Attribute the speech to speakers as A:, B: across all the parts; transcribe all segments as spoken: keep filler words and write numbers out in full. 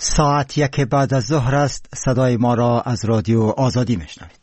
A: ساعت یک بعد از ظهر است. صدای ما را از رادیو آزادی میشنوید.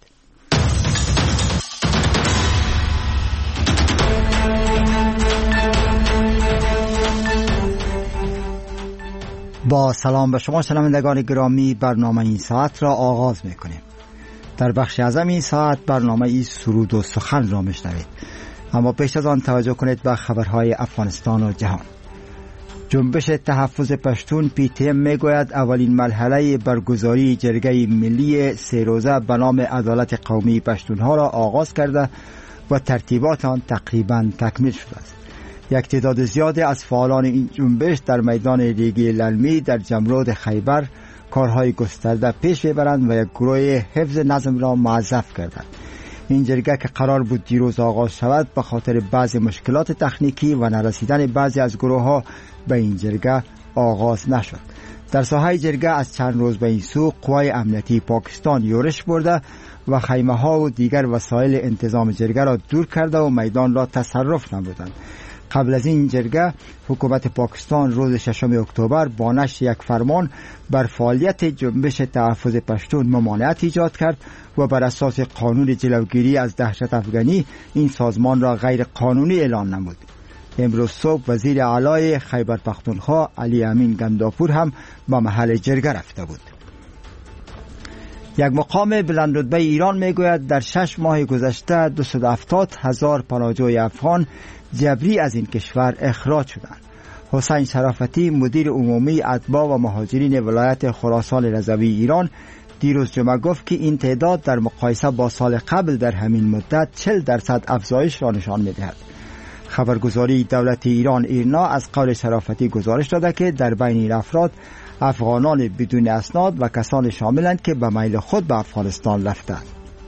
A: با سلام به شما شنوندگان گرامی، برنامه این ساعت را آغاز میکنیم. در بخش اعظم این ساعت برنامه ای سرود و سخن را میشنوید، اما پیش از آن توجه کنید به خبرهای افغانستان و جهان. جنبش تحفظ پشتون پی تی ام میگوید اولین مرحله برگزاری جرگه ملی سه روزه به نام عدالت قومی پشتونها را آغاز کرده و ترتیبات آن تقریبا تکمیل شده است. یک تعداد زیاد از فعالان این جنبش در میدان ریگی للمی در جمرود خیبر کارهای گسترده پیش ببرند و یک گروه حفظ نظم را موظف کردند. این جرگه که قرار بود دیروز آغاز شود، به خاطر بعضی مشکلات تکنیکی و نرسیدن بعضی از گروه ها به این جرگه آغاز نشد. در ساحه جرگه از چند روز به این سو قوای امنیتی پاکستان یورش برده و خیمه ها و دیگر وسایل انتظام جرگه را دور کرده و میدان را تصرف نمودند. قبل از این جرگه حکومت پاکستان روز ششم اکتبر با نشر یک فرمان بر فعالیت جنبش تحفظ پشتون ممانعت ایجاد کرد و بر اساس قانون جلوگیری از دهشت افغانی این سازمان را غیر قانونی اعلان نمود. امروز صبح وزیر اعلی خیبر پختونخوا علی امین گنداپور هم به محل جرگه رفته بود. یک مقام بلند رتبه ایران میگوید در شش ماه گذشته دویست و هفتاد هزار پناهجوی افغان جبری از این کشور اخراج شدند. حسین شرافتی مدیر عمومی اتباع و مهاجرین ولایت خراسان رضوی ایران دیروز جمعه گفت که این تعداد در مقایسه با سال قبل در همین مدت چهل درصد افزایش را نشان می‌دهد. خبرگزاری دولت ایران ایرنا از قول شرافتی گزارش داده که در بین این افراد افغانان بدون اسناد و کسان شاملند که به میل خود به افغانستان رفتند.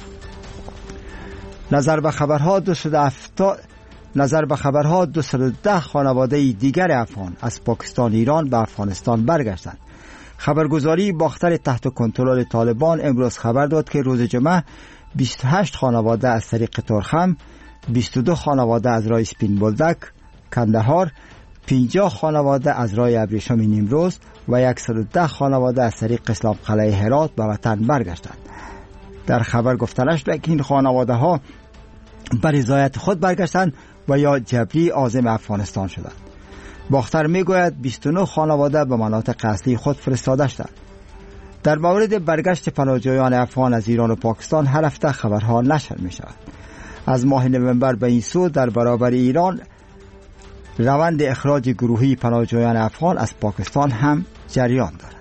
A: نظر به خبرها دویست و هفتاد نظر به خبرها دویست و ده خانواده دیگر افغان از پاکستان ایران به افغانستان برگشتند. خبرگزاری باختر تحت کنترل طالبان امروز خبر داد که روز جمعه بیست و هشت خانواده از طریق ترخم، بیست و دو خانواده از راه سپین بولدک کندهار، پنجاه خانواده از راه ابریشم نیمروز و صد و ده خانواده از طریق اسلام قلعه هرات به وطن برگشتند. در خبر گفته نشد که این خانواده ها بر رضایت خود برگشتند و یا جبری عازم افغانستان شدند. باختر میگوید بیست و نه خانواده به مناطق اصلی خود فرستاده شدند. در مورد برگشت پناهجویان افغان از ایران و پاکستان هر هفته خبرها نشر می شود. از ماه نوامبر به این سو در برابر ایران روند اخراج گروهی پناهجویان افغان از پاکستان هم جریان دارد.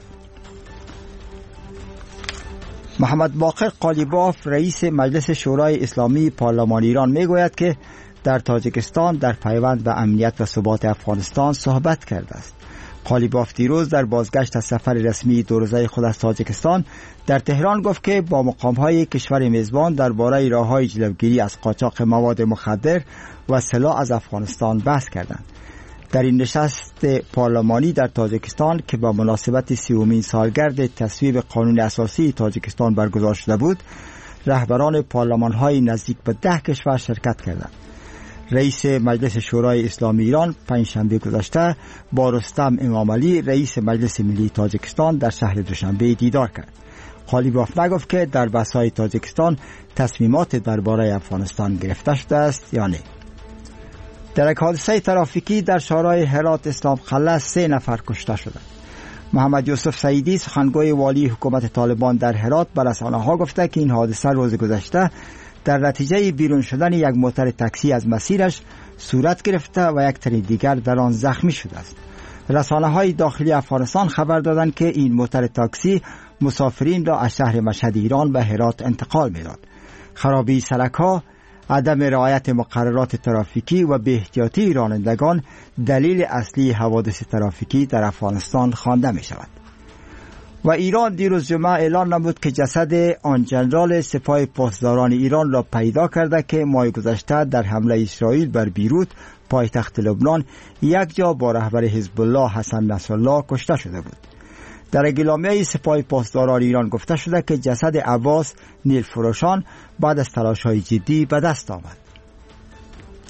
A: محمد باقر قالیباف رئیس مجلس شورای اسلامی پارلمان ایران میگوید که در تاجیکستان در پیوند به امنیت و ثبات افغانستان صحبت کرده است. قالیباف دیروز در بازگشت از سفر رسمی دو روزه خود از تاجیکستان در تهران گفت که با مقام‌های کشور میزبان درباره راه‌های جلوگیری از قاچاق مواد مخدر و سلاح از افغانستان بحث کردند. در این نشست پارلمانی در تاجیکستان که با مناسبت سیومین سالگرد تصویب قانون اساسی تاجیکستان برگزار شده بود، رهبران پارلمان‌های نزدیک به ده کشور شرکت کردند. رئیس مجلس شورای اسلامی ایران پنجشنبه گذشته با رستم امامعلی رئیس مجلس ملی تاجیکستان در شهر دوشنبه دیدار کرد. قالیباف نگفت که در بحث‌های تاجیکستان تصمیمات درباره افغانستان گرفته شده است یا نه. در یک حادثه ترافیکی در شهرهای هرات اسلام قلعه سه نفر کشته شدند. محمد یوسف سعیدی سخنگوی والی حکومت طالبان در هرات به رسانه‌ها گفته که این حادثه روز گذشته در نتیجه بیرون شدن یک موتور تاکسی از مسیرش صورت گرفته و یک تن دیگر در آن زخمی شده است. رسانه‌های داخلی افغانستان خبر دادند که این موتور تاکسی مسافرین را از شهر مشهد ایران به هرات انتقال می‌داد. خرابی سرک‌ها، عدم رعایت مقررات ترافیکی و بی‌احتیاطی رانندگان دلیل اصلی حوادث ترافیکی در افغانستان خوانده می‌شود. و ایران دیروز جمعه اعلان نمود که جسد آن ژنرال سپاه پاسداران ایران را پیدا کرده که ماه گذشته در حمله اسرائیل بر بیروت پایتخت لبنان یک جا با رهبر حزب الله حسن نصرالله کشته شده بود. در اعلامیه سپاه پاسداران ایران گفته شده که جسد عباس نیل فروشان بعد از تلاش‌های جدی به دست آمد.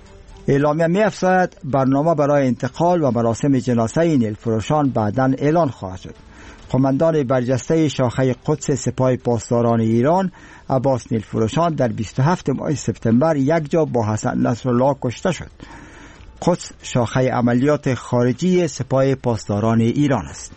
A: اعلامیه می افزاید برنامه برای انتقال و مراسم جنازه نیلفروشان بعداً اعلان خواهد شد. قماندان برجسته شاخه قدس سپاه پاسداران ایران عباس نیلفروشان در بیست و هفتم ماه سپتامبر یک جا با حسن نصرالله کشته شد. قدس شاخه عملیات خارجی سپاه پاسداران ایران است.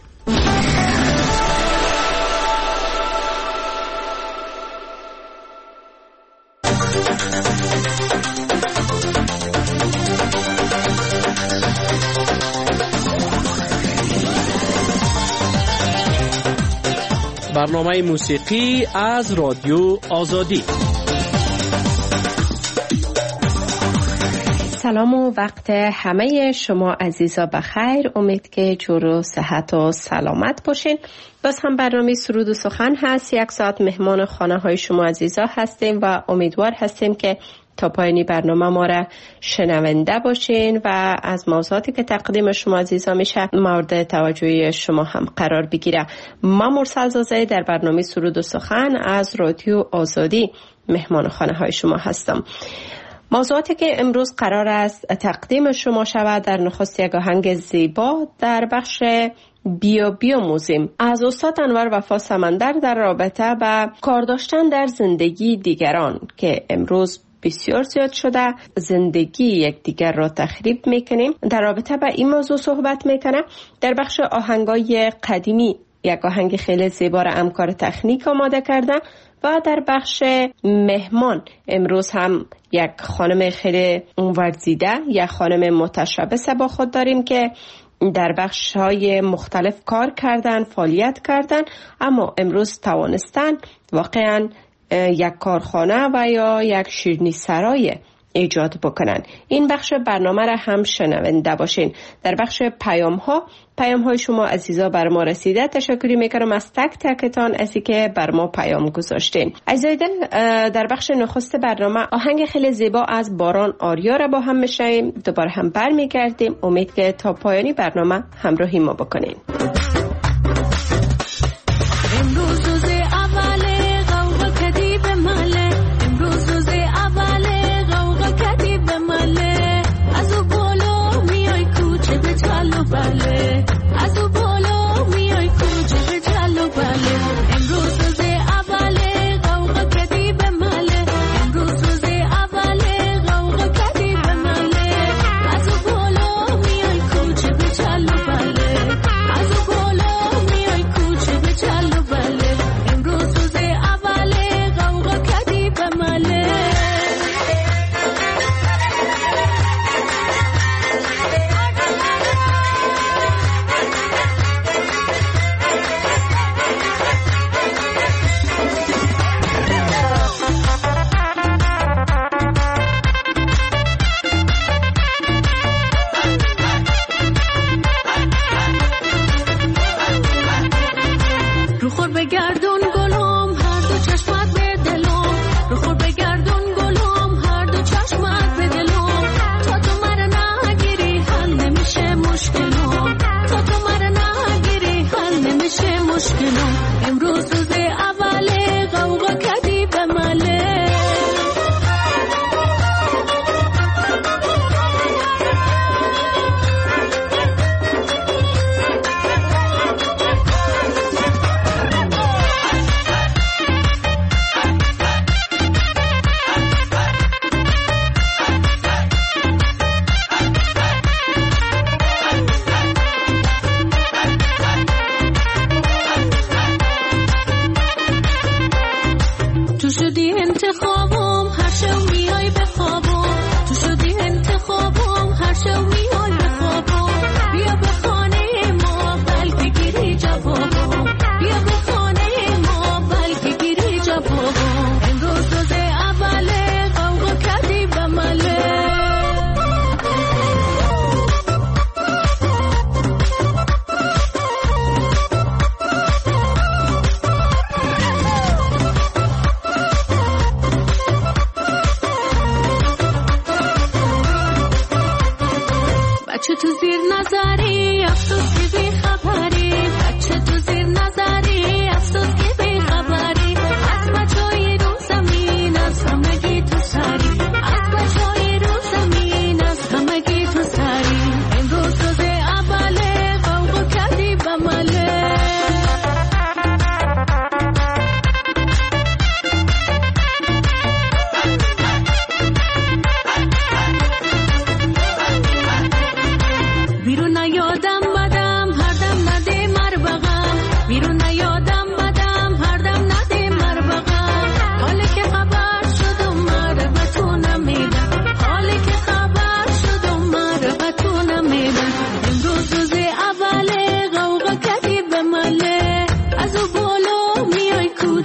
B: برنامه موسیقی از رادیو آزادی.
C: سلام و وقت همه شما عزیزا بخیر. امید که جور و صحت و سلامت باشین. باز هم برنامه سرود و سخن هست. یک ساعت مهمان خانه های شما عزیزا هستیم و امیدوار هستیم که تا پایانی برنامه ما را شنونده باشین و از موضوعاتی که تقدیم شما عزیزا میشه مورد توجه شما هم قرار بگیره. ما مرسل زازه در برنامه سرود و سخن از رادیو آزادی مهمان خانه های شما هستم. موضوعاتی که امروز قرار است تقدیم شما شود در نخست یک آهنگ زیبا در بخش بیا بیا موزیم از استاد انور وفا سمندر در رابطه با کار داشتن در زندگی دیگران که امروز بسیار زیاد شده، زندگی یک دیگر را تخریب میکنیم. در رابطه با این موضوع صحبت میکنه. در بخش آهنگای قدیمی یک آهنگ خیلی زیبا را همکار تکنیک آماده کرده و در بخش مهمان امروز هم یک خانم خیلی ورزیده، یک خانم متشبث با خود داریم که در بخش های مختلف کار کردن، فعالیت کردن، اما امروز توانستن واقعا یک کارخانه و یا یک شیرینی سرای ایجاد بکنن. این بخش برنامه را هم شنونده باشین. در بخش پیام ها پیام های شما عزیزا بر ما رسیده. تشکری میکنم از تک تکتان از اینکه بر ما پیام گذاشتین. عزیزای دل، در بخش نخست برنامه آهنگ خیلی زیبا از باران آریا را با هم میشنویم. دوباره هم برمیگردیم. امید که تا پایانی برنامه همراهی ما بکنین.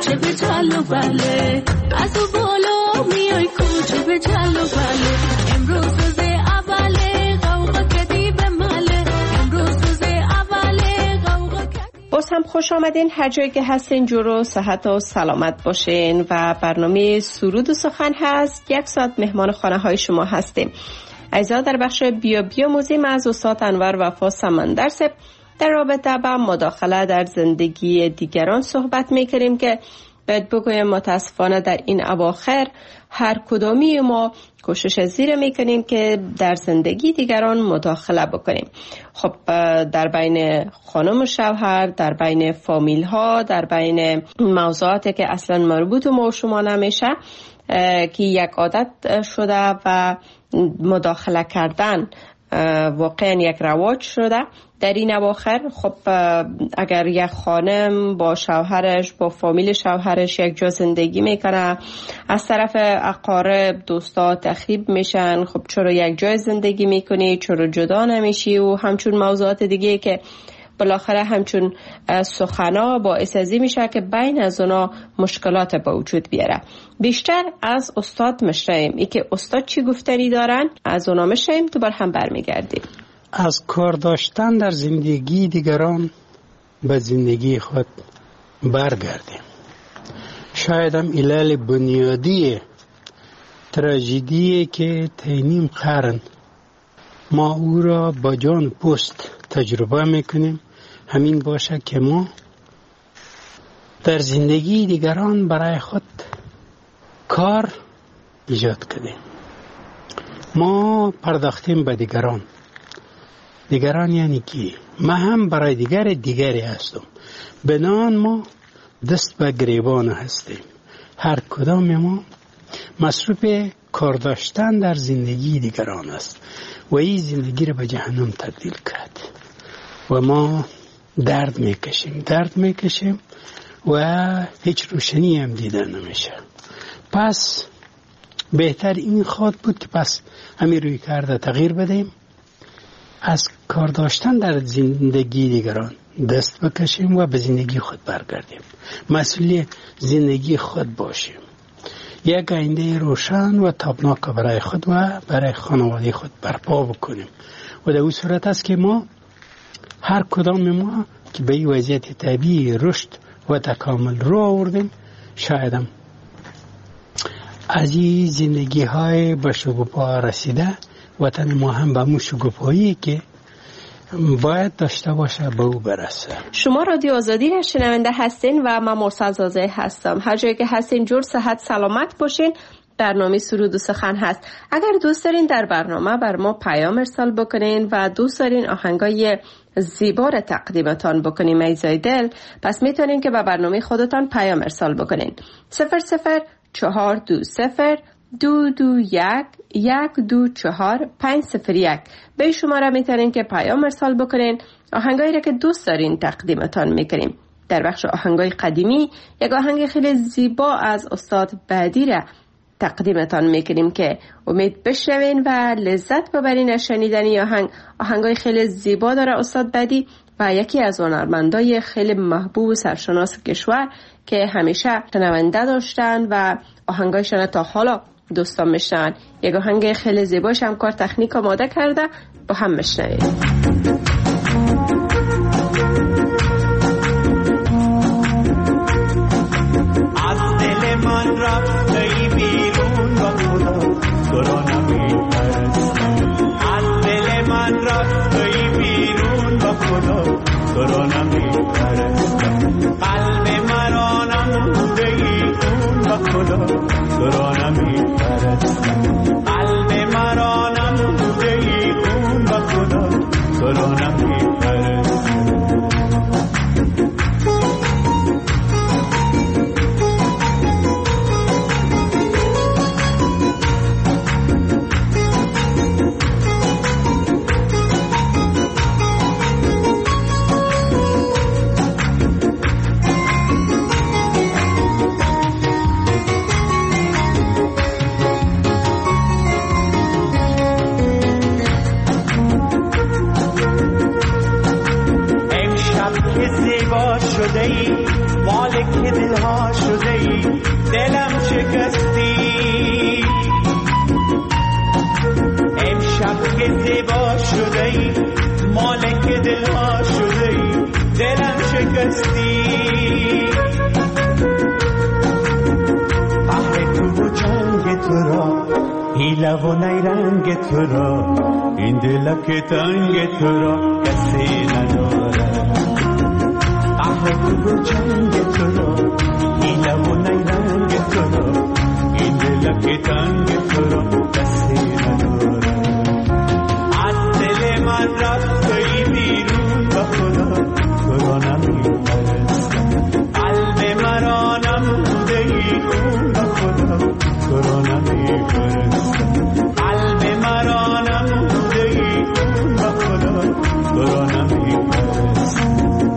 D: کوچه به چلو بله، از او بالا میای کوچه به چلو بله. امروز روز اوله قوقا کدی به مله، امروز روز اوله قوقا کدی.
C: باز هم خوش آمدین، هر جایی که هستین جورو صحت و سلامت باشین و برنامه سرود و سخن هست. یک ساعت مهمان خانه های شما هستیم. عزیزان، در بخش بیا بیا موزیم از استاد انور وفا سمندر صاحب در رابطه با مداخله در زندگی دیگران صحبت میکنیم که باید بگویم متاسفانه در این اواخر هر کدامی ما کوشش زیر میکنیم که در زندگی دیگران مداخله بکنیم. خب در بین خانم و شوهر، در بین فامیل ها، در بین موضوعاتی که اصلا مربوط ما و شما نمیشه که یک عادت شده و مداخله کردن واقعا یک رواج شده در این اواخر. خب اگر یک خانم با شوهرش، با فامیل شوهرش یک جا زندگی میکنه، از طرف اقارب دوستا تخریب میشن، خب چرا یک جای زندگی میکنی، چرا جدا نمیشی و همچون موضوعات دیگه که بالاخره همچون سخنا باعث ازی میشه که بین از اونا مشکلات با وجود بیاره. بیشتر از استاد مشنویم ای که استاد چی گفتنی دارن، از اونا مشنویم دوباره هم برمیگردیم.
E: از کار داشتن در زندگی دیگران به زندگی خود برگردیم. شاید هم علل بنیادی تراژدی که تینیم قرن ما او را با جان پوست تجربه میکنیم همین باشه که ما در زندگی دیگران برای خود کار ایجاد کردیم. ما پرداختیم به دیگران. دیگران یعنی کی؟ من هم برای دیگر دیگری هستم. بنان ما دست به گریبان هستیم. هر کدام ما مصروف کار داشتن در زندگی دیگران است و این زندگی را به جهنم تبدیل کرد و ما درد میکشیم درد میکشیم و هیچ روشنی هم دیده نمیشه. پس بهتر این خود بود که پس همین روی کرده تغییر بدیم، از کار داشتن در زندگی دیگران دست بکشیم و به زندگی خود برگردیم، مسئول زندگی خود باشیم، یک آینده روشن و تابناک برای خود و برای خانواده خود برپا بکنیم. و در اون صورت است که ما هر کدام ما که به این وضعیت طبیعی رشد و تکامل رو آوردیم، شاید هم از این زندگی های به شکوفا رسیده وطن ما هم به مو شکوفایی که باید داشته باشه به او برسه.
C: شما رادیو آزادی را شنونده هستین و من مرسل زازه هستم. هر جایی که هستین جور صحت سلامت باشین. برنامه سرود و سخن هست. اگر دوست دارین در برنامه بر ما پیام ارسال بکنین و دوست دارین آهنگای زیبا را تقدیمتان بکنیم ایزای دل، پس میتونین که به برنامه خودتان پیام ارسال بکنین. صفر صفر چهار دو صفر دو دو یک یک دو چهار پنج صفر یک به شماره میتونین که پیام ارسال بکنین. آهنگایی را که دوست دارین تقدیمتان میکنیم. در بخش آهنگای قدیمی یک آهنگ خیلی زیبا از استاد بعدی را تقدیمتان میکنیم که امید بشنوین و لذت ببرین از شنیدن آهنگ. آهنگای خیلی زیبا داره استاد بعدی و یکی از هنرمندای خیلی محبوب و سرشناس کشور که همیشه شنونده داشتن و آهنگایشان تا حالا دوستان میشنن. یک آهنگ خیلی زیباش هم کار تکنیک آماده کرده، با هم میشنویم.
F: از دل من رفتی بیرون با خدا تو را نمیپرستم، از دل من رفتی بیرون با خدا تو را نمیپرستم، قلب مرا نموده ای خون با خدا تو را نمیپرستم، قلب مرا نموده ای خون با خدا تو را نمیپرستم. شده ای مالک دلها شده ای دلم شکستی امشب که زیبا شده ای مالک دلها شده ای دلم شکستی قهر تو و جنگ تو را حیله و نیرنگ تو را این دلک تنگ تو را کسی نداره قهر تو و جنگ تو را حیله و نیرنگ تو را این دلک تنگ تو را کسی نداره از دل من رفتی بیرون با خدا تو را نمی‌پرستم قلب مرا نموده ای خون با خدا تو را نمی‌پرستم قلب مرا نموده ای خون با خدا تو را نمی‌پرستم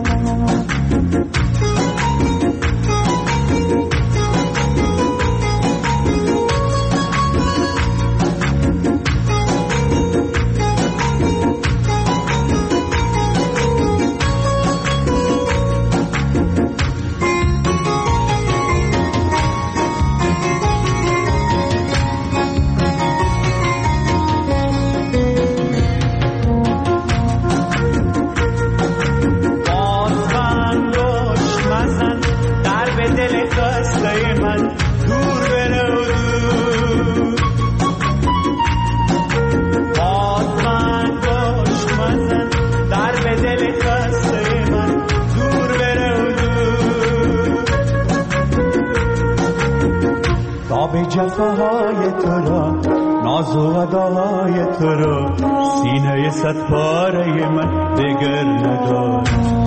F: جفاهای تو را ناز و اداهای تو را سینه صد پاره من دگر ندارد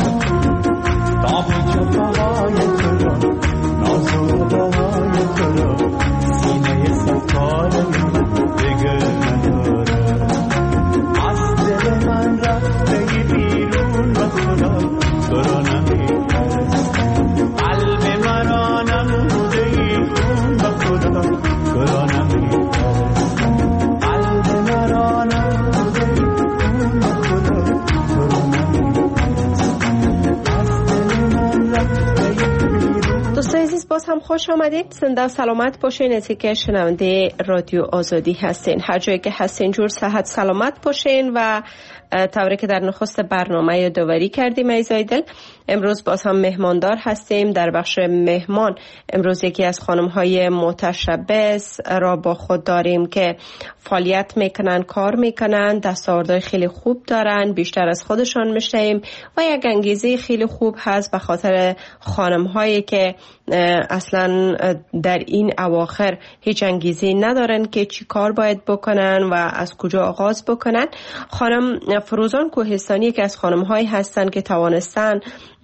F: تاب جفاهای تو را ناز و اداهای تو را سینه صد پاره من دگر ندارد از دل من رفته بیرون و خدا تو را نمی‌پرستم قلب مرا نموده ای خون و خدا تو را نمی‌پرستم قلب مرا نموده ای خون و خدا تو را نمی‌پرستم از دل من رفته بیرون.
C: دوستان عزیز باز هم خوش آمدید. زنده و سلامت باشین. از که شنونده رادیو آزادی هستین، هر جایی که هستین جور صحت سلامت باشین و طوری که در نخست برنامه یادآوری کردیم ایزای دل، امروز باز هم مهماندار هستیم. در بخش مهمان امروز یکی از خانم های متشبث را با خود داریم که فعالیت میکنن، کار میکنن، دستاوردهای خیلی خوب دارن، بیشتر از خودشان میشنیم و یک انگیزه خیلی خوب هست به خاطر خانم هایی که اصلا در این اواخر هیچ انگیزه ندارن که چی کار باید بکنن و از کجا آغاز بکنن. خانم فروزان کوهستانی که از خانم هایی هستن که توانستن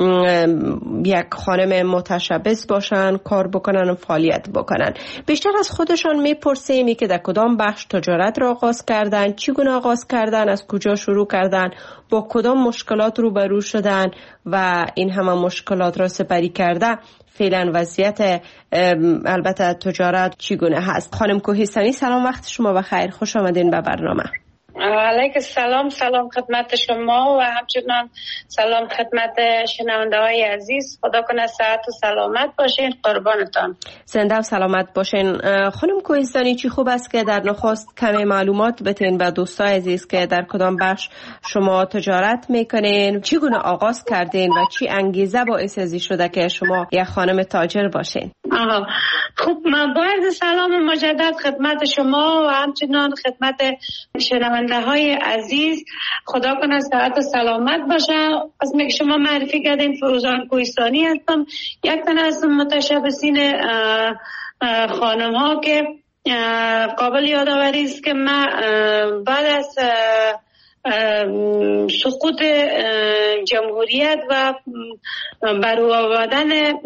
C: یک خانم متشبث باشن، کار بکنن و فعالیت بکنن. بیشتر از خودشان میپرسیم که در کدام بخش تجارت را آغاز کردن، چگونه آغاز کردن، از کجا شروع کردن، با کدام مشکلات روبرو شدن و این همه مشکلات را سپری کرده فعلا وضعیت البته تجارت چگونه هست. خانم کوهستانی سلام، وقت شما بخیر، خوش آمدین به برنامه.
G: علیک السلام، سلام خدمت شما و همچنان سلام خدمت شنونده های عزیز. خدا کنه صحت و سلامت باشین، قربانتان.
C: زنده و سلامت باشین. خانم کوهستانی چی خوب است که در نخست کمی معلومات بتین به دوستای عزیز که در کدام بخش شما تجارت میکنین، چگونه آغاز کردین و چی انگیزه باعث ازی شده که شما یک خانم تاجر باشین؟
G: آها خوب، من با عرض سلام مجدد خدمت شما و همچنان خدمت شنونده های عزیز. خدا کنه صحت و سلامت باشه. از میگه شما معرفی کردین فروزان کوهستانی هستم، یک تن از متشبثین خانم ها که قابل یادآوری است که من بعد از سقوط جمهوریت و برو آوردن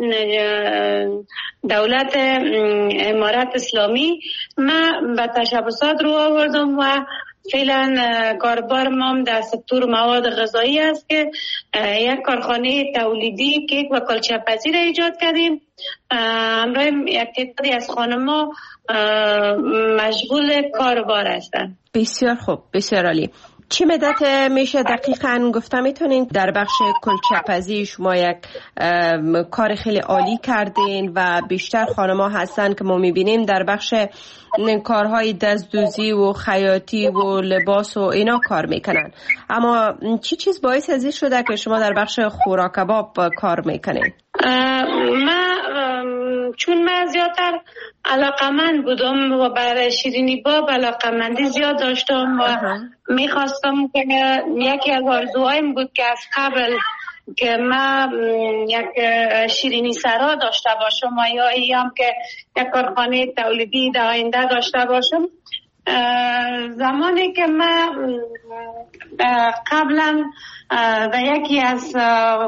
G: دولت امارت اسلامی من به تشبثات رو آوردم و فعلا کاربار ما در سکتور مواد غذایی است که یک کارخانه تولیدی کیک و کلچه پزی را ایجاد کردیم. همراه یک تعدادی از خانم‌ها مشغول کاربار هستند.
C: بسیار خوب، بسیار عالی. چی مدت میشه دقیقاً گفته میتونین در بخش کلچه‌پزی شما یک کار خیلی عالی کردین و بیشتر خانم‌ها هستن که ما میبینیم در بخش کارهای دستدوزی و خیاطی و لباس و اینا کار میکنن، اما چی چیز باعث ازی شده که شما در بخش خوراک کباب کار میکنین؟
G: من چون من زیادتر علاقمند بودم و برای شیرینی باب علاقمندی زیاد داشتم و میخواستم که یکی از آرزوهایم بود که از قبل که من یک شیرینی سرا داشته باشم و یا ایام که یک کارخانه تولیدی در آینده داشته باشم. زمانی که من قبلا در یکی از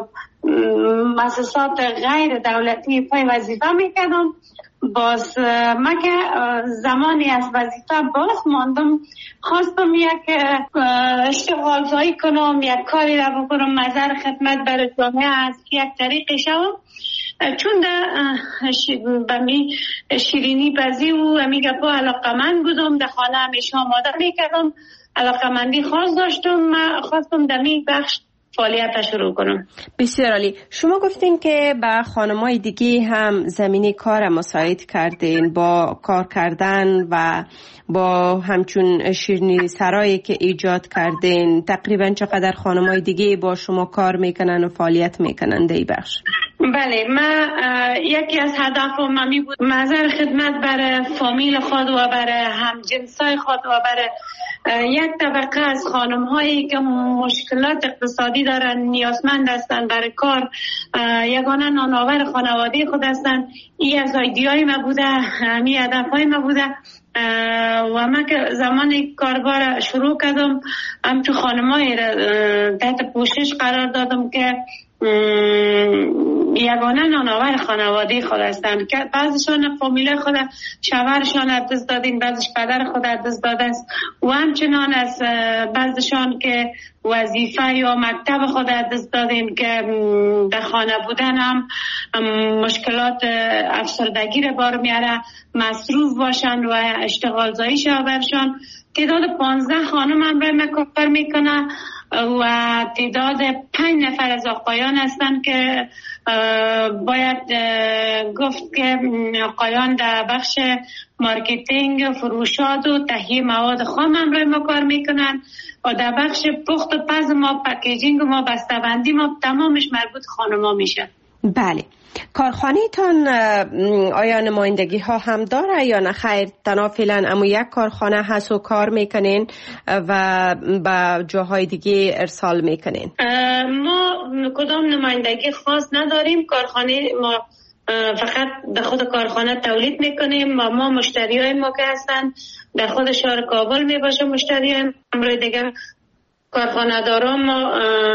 G: مؤسسات غیر دولتی پای وظیفه میکردم، باز من که زمانی از وظیفه باز ماندم خواستم یک اشتغالزایی کنم، یک کاری را بکنم، نظر خدمت برای جامعه از یک طریقی شوم. چون در بمی شیرینی پزی و همی گپا علاقمند بودم، در خانه همیشه آماده میکردم، علاقمندی خاص داشتم، من خواستم دمی بخش فعالیت شروع کنم.
C: بسیار عالی. شما گفتین که با خانمای دیگه هم زمینه کار مساعد کردین با کار کردن و با همچون شیرینی سرایی که ایجاد کردین. تقریبا چقدر خانمای دیگه با شما کار میکنن و فعالیت میکنن در این بخش؟
G: بله، من یکی از هدفم می بود نظر خدمت برای فامیل خود و برای همجنسای خود و برای یک طبقه از خانم هایی که مشکلات اقتصادی دارن، نیازمند هستن برای کار، یگانه نانآور خانواده خود هستن. این از ایدیای ما بوده، همین هدفهای ما بوده و من که زمان کاربار شروع کردم همچون خانمایی را تحت پوشش قرار دادم که یگانه نانآور خانواده خود هستند که بعضشان فامیل خود شوهرشان از دست دادین، بعضش پدر خود از دست داده است و همچنان از بعضشان که وظیفه یا مکتب خود از دست دادین که در خانه بودن هم مشکلات افسردگی را بار میاره، مصروف باشن و اشتغال زایی شوهرشان. تعداد پانزده خانم هم را کار میکنه و تعداد پنج نفر از آقایان هستند که باید گفت که آقایان در بخش مارکتینگ، فروشات و تهیه مواد خام هم روی ما کار میکنن و در بخش پخت و پز ما، پکیجینگ ما، بسته‌بندی ما، تمامش مربوط خانم‌ها میشه.
C: بله. کارخانه تان آیا نمایندگی ها هم داره یا نه خیر تنها فعلا اما یک کارخانه هست و کار میکنین و با جاهای دیگه ارسال میکنین؟
G: ما کدام نمایندگی خاص نداریم، کارخانه ما فقط در خود کارخانه تولید میکنیم و ما مشتری های ما که هستن در خود شهر کابل میباشه مشتری های امروی دیگر کارخانه دارم ما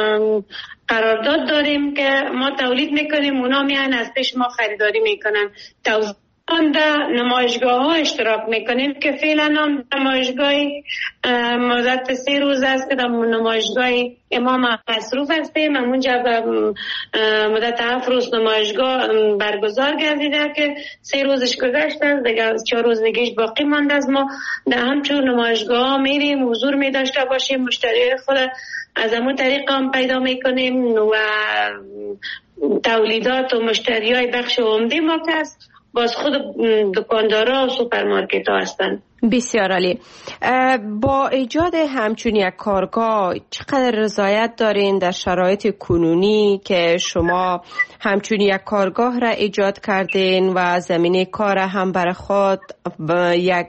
G: قرارداد داریم که ما تولید میکنیم، اونا میان از پیش ما خریداری میکنن. توزیع در نمایشگاه ها اشتراک میکنیم که فعلا هم نمایشگاهی مدت سه روز است که در نمایشگاه امام مصروف هستیم، همونجا مدت هفت روز نمایشگاه برگزار گردیده که سه روزش گذشته است، دیگه چهار روز دیگهش باقی مانده از ما در همچون نمایشگاه ها میریم، حضور میداشته باشیم، مشتری خود از همون طریق هم پیدا میکنیم و تولیدات و مشتری های بخش عمده ما که است باز خود دکاندارا و سوپرمارکت ها هستن.
C: بسیار عالی. با ایجاد همچون یک کارگاه چقدر رضایت دارین در شرایط کنونی که شما همچون یک کارگاه را ایجاد کردین و زمینه کار هم برای خود یک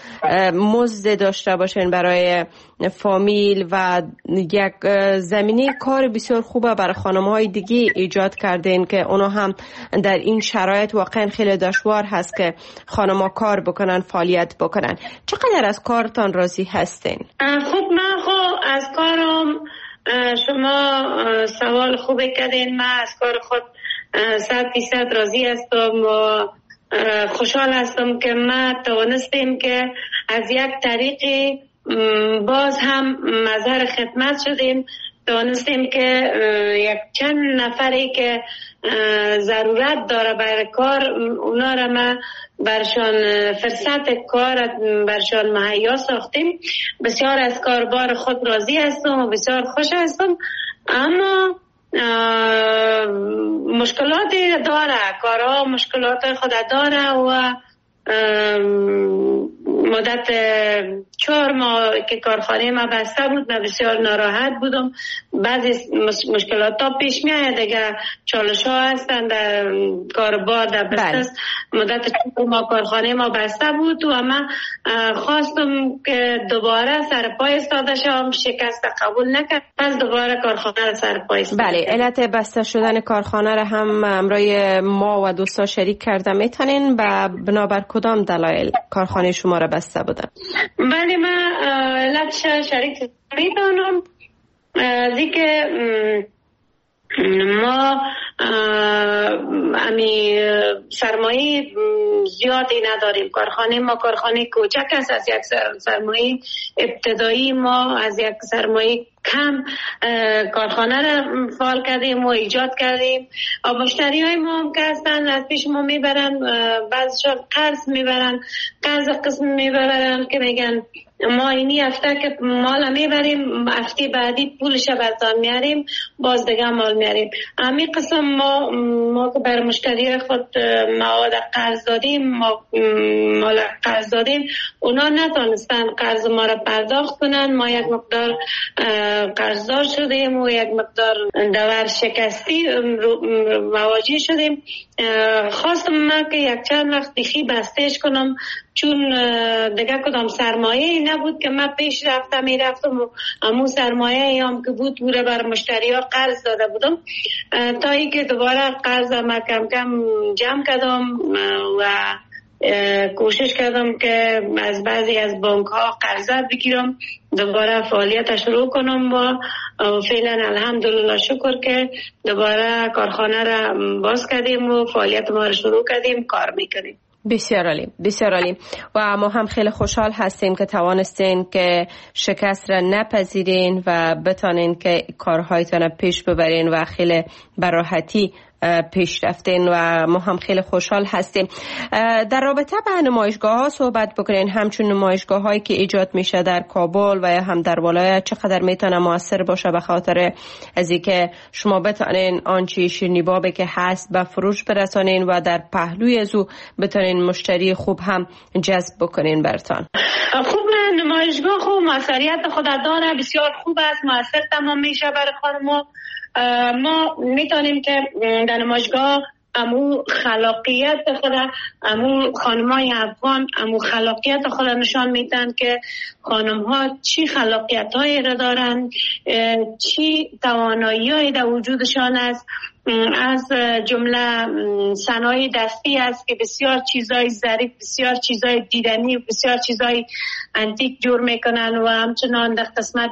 C: مزد داشته باشین برای فامیل و یک زمینه کار بسیار خوبه برای خانم‌های دیگه ایجاد کردین که اونا هم در این شرایط واقعا خیلی دشوار هست که خانم‌ها کار بکنن، فعالیت بکنن. چقدر از کارتان راضی هستین؟
G: خب من خب از کارم شما سوال خوبه کردین، من از کار خود صد فیصد راضی هستم و خوشحال هستم که ما توانستیم که از یک طریقی باز هم مظهر خدمت شدیم دانستیم که یک چند نفری که ضرورت داره برای کار، اونا را ما برشان فرصت کار برشان مهیا ساختیم. بسیار از کاربار خود راضی هستم و بسیار خوش هستم، اما مشکلات داره، کارها مشکلات خود داره و مدت چهار ماه که کارخانه ما بسته بود من بسیار ناراحت بودم. بعضی مشکلات ها پیش می آید اگر چالش ها هستند در کاربار در بسته. مدت چهار ماه کارخانه ما بسته بود و من خواستم که دوباره سر پای استاده شم، شکست قبول نکرد، پس دوباره کارخانه را سر پای استاده.
C: بله، علت بسته شدن کارخانه را هم امرای ما و دوستا شریک کرده میتونین و بنابر کدام دلایل کارخانه شما را بسته بودن؟
G: بله، من علت شریک میتونم دیگه ما امی سرمایه زیادی نداریم. کارخانه ما کارخانه کوچک است. از یک سرمایه ابتدایی ما از یک سرمایه کم کارخانه را فعال کردیم و ایجاد کردیم. مشتری های ما هم که هستن از پیش ما میبرن، بعضشان قرض میبرن، قرض قسم میبرن که میگن ما اینی هفته که مال میبریم، هفته بعدی پولش برتان میاریم، باز دیگه مال میاریم. همین قسم ما ما که بر مشتری خود مواد قرض دادیم، ما مال قرض دادیم، اونا نتونستن قرض ما را پرداخت کنن. ما یک مقدار قرضدار شدیم و یک مقدار دور شکستی مواجه شدیم. خواستم من که یک چند وقت دیخی بستش کنم، چون دیگه کدام سرمایه نبود که من پیش رفتم میرفتم و همون سرمایه هم که بود بوده بر مشتری ها قرض داده بودم، تا ای که دوباره قرض ما کم کم جمع کردم و کوشش کردم که از بعضی از بانک ها قرض بگیرم، دوباره فعالیت شروع کنم و فعلا الحمدلله شکر که دوباره کارخانه را باز کردیم و فعالیت ما را شروع کردیم، کار میکنیم.
C: بسیار عالی، بسیار عالی. و ما هم خیلی خوشحال هستیم که توانستین که شکست را نپذیرین و بتانین که کارهایتان پیش ببرین و خیلی براحتی پیش رفتین و ما هم خیلی خوشحال هستیم. در رابطه با نمایشگاه ها صحبت بکنین، همچون نمایشگاه هایی که ایجاد میشه در کابل و یا هم در ولایت چقدر میتونه موثر باشه به خاطر از اینکه شما بتونین آنچه شیرینی بابی که هست به فروش برسانین و در پهلوی از او بتونین مشتری خوب هم جذب بکنین برتان؟
G: خوب، نمایشگاه خوب موثریت خود داره، بسیار خوب است، موثر تمام میشه برای خانم‌ها. ما میتونیم که در نمایشگاه امو خلاقیت خود، امو خانمای افغان امو خلاقیت خود نشان میدن که خانم ها چی خلاقیت هایی را دارن، چی توانایی هایی در وجودشان است. از جمله صنایع دستی است که بسیار چیزای ظریف، بسیار چیزای دیدنی، بسیار چیزای انتیک جور میکنن و همچنان در قسمت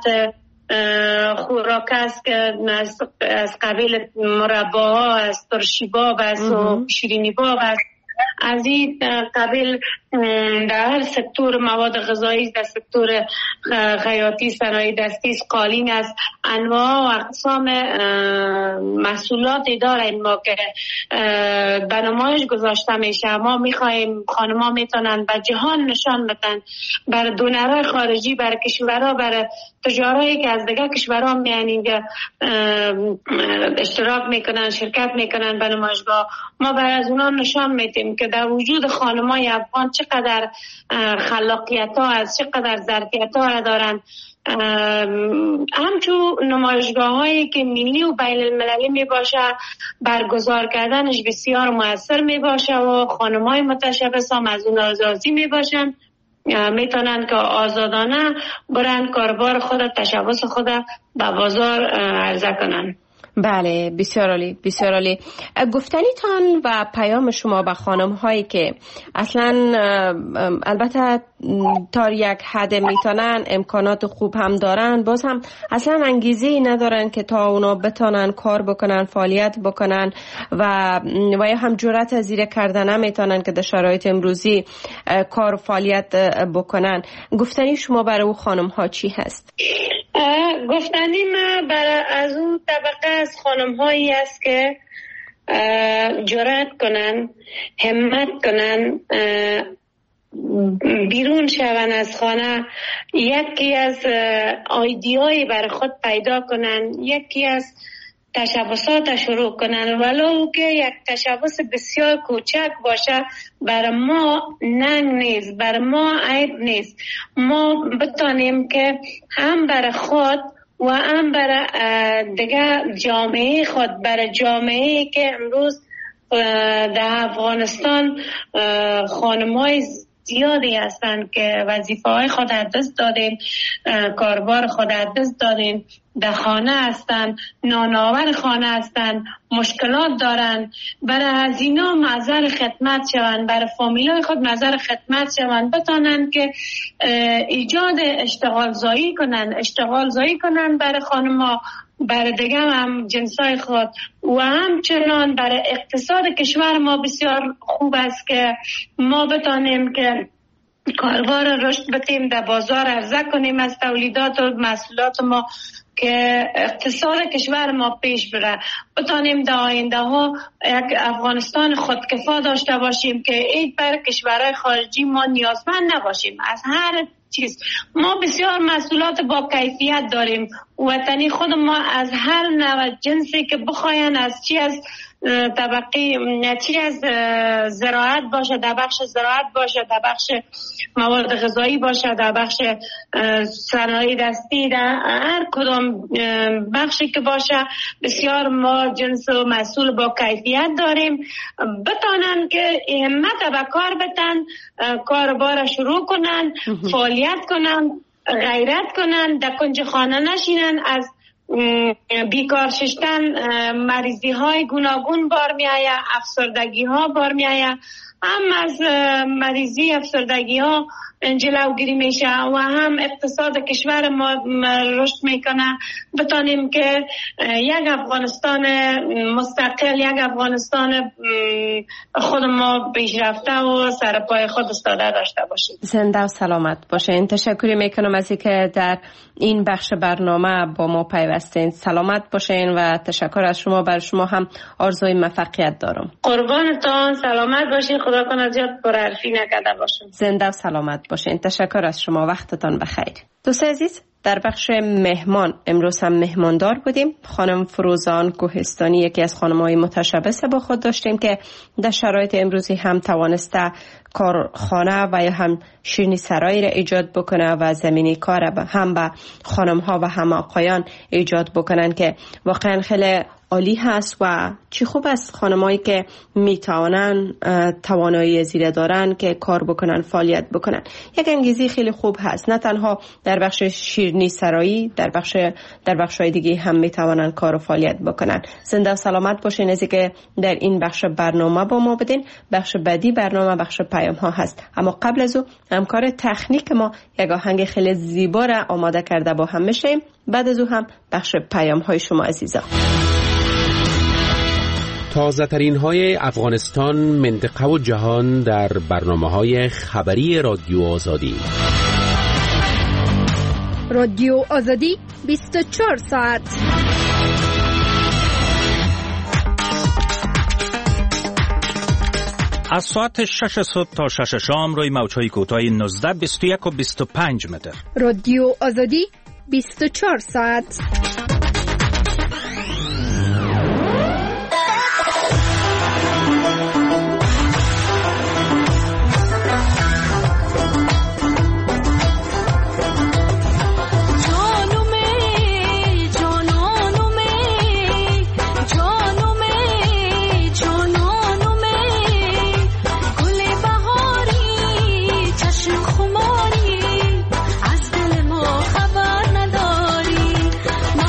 G: خوراک است که از قبیل مرباها است، ترشی باب است و شیرینی باب است. از این قبیل در هر سکتور مواد غذایی، در سکتور خیاطی، صنایع دستی، قالین است، انواع و اقسام محصولات داریم ما که به نمایش گذاشته میشه. ما میخواهیم خانم‌ها میتونن به جهان نشان بدن، بر دونرهای خارجی، بر کشورها، بر تجارایی که از دیگه کشورها میان اینجا اشتراک میکنن، شرکت میکنن به نمایشگاه. ما بر از اونا نشان میدیم که در وجود خانمای افغان چقدر خلاقیت ها از چقدر ظرفیت ها را دارن. همچون نمایشگاه هایی که ملی و بین المللی می باشه برگزار کردنش بسیار موثر می باشه و خانم های متشبث هم از اون راضی می باشن، میتونن که آزادانه برن کاربار خود، تشبث خود به بازار عرضه کنن.
C: بله، بسیار عالی، بسیار عالی. گفتنیتان و پیام شما به خانم هایی که اصلا البته تا یک حد میتونن، امکانات خوب هم دارن، باز هم اصلا انگیزه ندارن که تا اونا بتونن کار بکنن، فعالیت بکنن و و یا هم جرأت از زیر کردن نمیتونن که در شرایط امروزی کار و فعالیت بکنن. گفتنی شما برای او خانم ها چی هست؟
G: گفتنی من برای از اون طبقه از خانم هایی است که جرأت کنن، همت کنن، بیرون شون از خانه، یکی از ایده‌ای برای خود پیدا کنن، یکی از تشبسات شروع کنن، ولو که یک تشبس بسیار کوچک باشه بر ما ننگ نیست، بر ما عیب نیست. ما بتانیم که هم بر خود و هم بر دیگه جامعه خود، بر جامعه که امروز در افغانستان خانم‌های زیادی هستند که وظیفه های خود از دست دادن، کاربار خود از دست دادن، در خانه هستند، نانآور خانه هستند، مشکلات دارند. برای از اینا معذر خدمت شوند، برای فامیلای خود معذر خدمت شوند، بتانند که ایجاد اشتغال زایی کنند، اشتغال زایی کنند برای خانم‌ها، برای دیگه هم جنسای خود و همچنان برای اقتصاد کشور ما بسیار خوب است که ما بتانیم که کاربار رشد بتیم، در بازار عرضه کنیم از تولیدات و محصولات ما که اقتصاد کشور ما پیش بره، بتانیم در آینده ها یک افغانستان خودکفا داشته باشیم که این بر کشورهای خارجی ما نیازمند نباشیم از هر چیز. ما بسیار محصولات با کیفیت داریم، وطنی خود ما از هر نوع جنسی که بخواین، از چی از طبقی چی از زراعت باشه، در بخش زراعت باشه، در بخش مواد غذایی باشه، در بخش صنایع دستی، در هر کدام بخشی که باشه بسیار ما جنس و محصول با کیفیت داریم. بتانن که همت به کار بتن، کاربار شروع کنن، فعالیت کنن، غیرت کنن، در کنج خانه نشینن، از بیکار ششتن مریضی های گوناگون بار می آید، افسردگی ها بار می آید، هم از مریضی افسردگی ها جلوگیری میشه و هم اقتصاد کشور ما رشد میکنه. بتانیم که یک افغانستان مستقل، یک افغانستان خود ما پیشرفته و سر پای خود استاده داشته باشیم.
C: زنده و سلامت باشین. تشکر میکنم از اینکه در این بخش برنامه با ما پیوستین. سلامت باشین و تشکر از شما. بر شما هم آرزوی موفقیت دارم.
G: قربانتان، سلامت باشین. خدا کنه زیاد پرحرفی نکرده باشین.
C: زنده و سلامت باشین. تشکر از شما. وقتتان بخیر. دوست عزیز، در بخش مهمان امروز هم مهماندار بودیم. خانم فروزان کوهستانی، یکی از خانم‌های متشبث با خود داشتیم که در شرایط امروزی هم توانسته کارخانه و یا هم شیرینی سرایی را ایجاد بکنه و زمینی کار هم به خانم‌ها و هم آقایان ایجاد بکنن که واقعا خیلی عالی هست و چی خوب است خانمایی که میتوانن توانایی زیاده دارن که کار بکنن، فعالیت بکنن. یک انگیزی خیلی خوب هست، نه تنها در بخش شیرینی سرایی، در بخش در بخش‌های دیگه هم میتوانن کار و فعالیت بکنن. زنده و سلامت باشین. از اینکه در این بخش برنامه با ما بدین. بخش بعدی برنامه بخش پیام ها هست، اما قبل از او همکار تکنیک ما یک آهنگ خیلی زیبا را آماده کرده با هم میشیم. بعد از او هم بخش پیام های شما عزیزان.
B: تازه ترین های افغانستان، منطقه و جهان در برنامه های خبری رادیو آزادی.
H: رادیو آزادی بیست و چهار ساعت.
I: از ساعت شش صبح تا شش شام روی موج‌های کوتاه نوزده، بیست و یک و بیست و پنج متر.
H: رادیو آزادی بیست و چهار ساعت.
D: خماری از دل ما خبر نداری.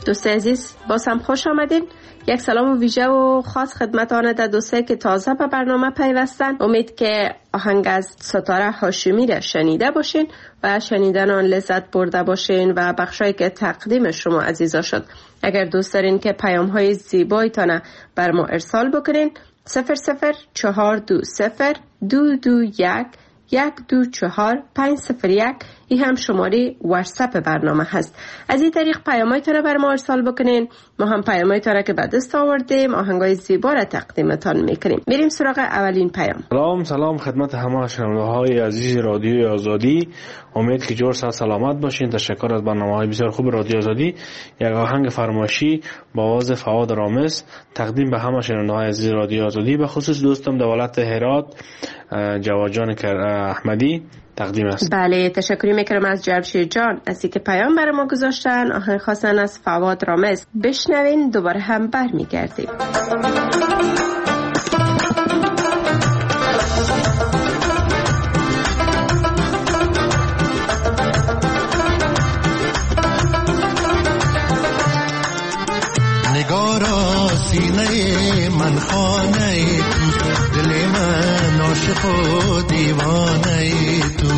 C: دوست عزیز باز هم خوش آمدین. یک سلام ویژه و خاص خدمت آن در دوستایی که تازه به برنامه پیوستن. امید که آهنگ از ستاره هاشمی را شنیده باشین و شنیدن آن لذت برده باشین و بخشایی که تقدیم شما عزیزا شد. اگر دوست دارین که پیام های زیبایتان بر ما ارسال بکنین، صفر صفر چهار دو صفر دو دو یک یک دو چهار پنج صفر یک. این هم شماره واتساپ برنامه هست. از این طریق پیامایتان را بر ما ارسال بکنین. ما هم پیامایتان را که به دست آوردیم آهنگای زیبا را تقدیمتان میکنیم. میریم سراغ اولین پیام.
J: سلام سلام خدمت همه شنونده‌های عزیز رادیوی آزادی. امید که جور صحت سلامت باشین. تشکر از برنامه‌های بسیار خوب رادیو آزادی. یک آهنگ فرمایشی با آواز فواد رامز تقدیم به همه شنونده‌های عزیز رادیو آزادی، به خصوص دوستم دولت هرات جواد جان احمدی تقدیم است.
C: بله تشکر میکنم از جمشید جان از اینکه پیام برای ما گذاشتن. آهنگ خواستن از فواد رامز. بشنوین دوباره هم برمیگردیم.
K: نگارا سینه من خانه تو، دل من عاشق و دیوانه تو،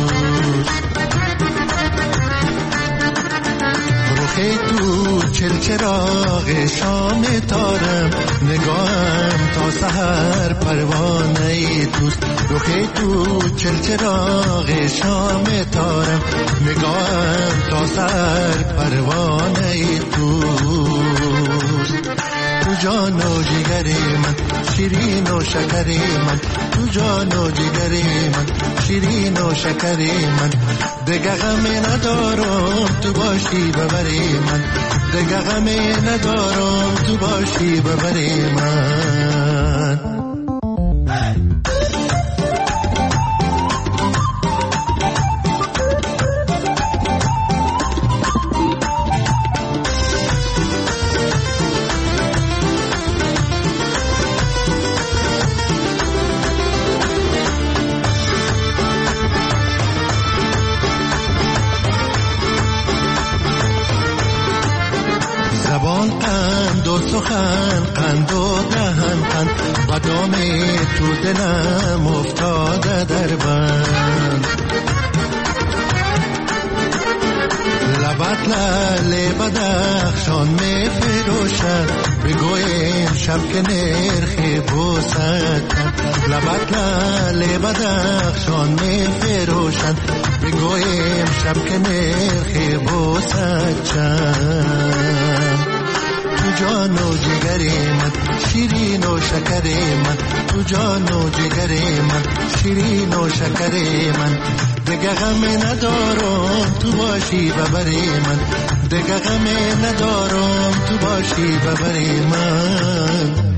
K: رخ تو چلچراغ شام تارم، نگاهم تا سحر پروانه توست. رخ تو چلچراغ شام تارم، نگاهم تا سحر پروانه توست. تو جان و جگر من شیرین و شکر من، تو جان و جگر من شیرین و شکر من، دگه غم ندارم تو باشی ببری من، دگه غم ندارم تو باشی ببری من. سخن قند و دهن قند، بادام تو دلم افتاده در بند. لبت لعل بدخشان می فروشد، بگو این شب که نرخ بوسد. لبت لعل بدخشان می فروشد، بگو این شب که نرخ بوسد چند. تو جان و جگر من شیرین و شکر من، تو جان و جگر من شیرین و شکر من، دگه غم ندارم تو باشی ببری من، دگه غم ندارم تو باشی ببری من.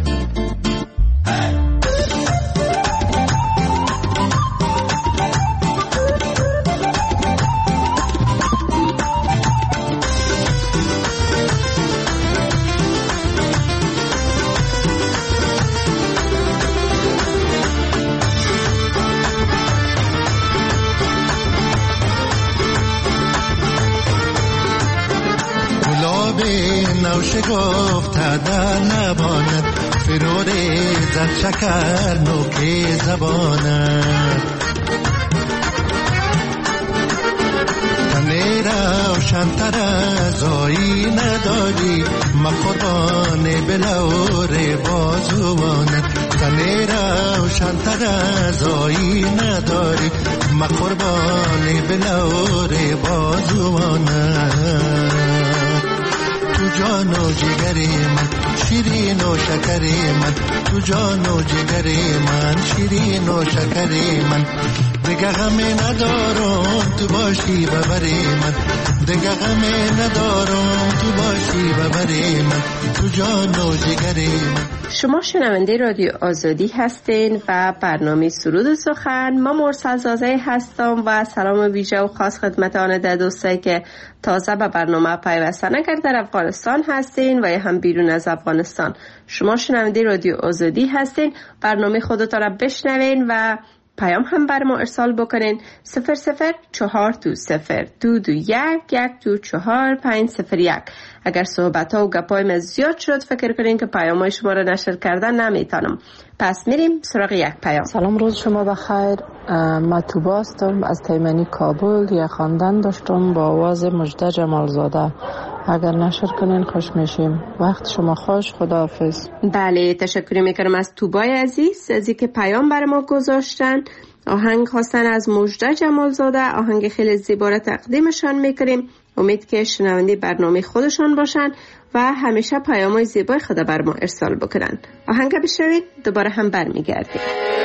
K: شگفت در لبانت، فرور زد شکر نوک زبانت. تنه روشن تر از آینه داری، ما قربان بلور بازوانت. تنه روشن تر از آینه داری، ما قربان بلور بازوانت. تو جان و جگر من شیرین و شکر من، تو جان و جگر من شیرین و شکر من، دگه غم ندارم تو باشی ببری من، دگه غم ندارم تو باشی ببری من، تو جان و جگر من.
C: شما شنونده رادیو آزادی هستین و برنامه سرود و سخن. ما مرسل زازه هستم و سلام ویژه و خاص خدمت آن ده دوستایی که تازه به برنامه پیوستن. اگر در افغانستان هستین و یا هم بیرون از افغانستان، شما شنونده رادیو آزادی هستین. برنامه خودتان را بشنوین و پیام هم بر ما ارسال بکنین. صفر صفر چهار دو صفر دو دو یک یک دو چهار پنج صفر یک. اگر صحبت ها و گپای من زیاد شد فکر کنین که پیام های شما را نشر کردن نمیتونم. پس میریم سراغ یک پیام.
L: سلام، روز شما بخیر. من توبا هستم از تیمنی کابل. یک خواندن داشتم با آواز مجده جمالزاده. اگر نشر کنین خوش میشیم. وقت شما خوش. خداحافظ.
C: بله، تشکر میکنم از توبای عزیز از اینکه پیام برای ما گذاشتن. آهنگ خواستن از مجده جمالزاده. آهنگ خیلی زیبا را تقدیمشان میکنیم. امید که شنونده برنامه خودشان باشن و همیشه پیام‌های زیبای خود بر ما ارسال بکنن. آهنگ بشنوید، دوباره هم برمیگردیم.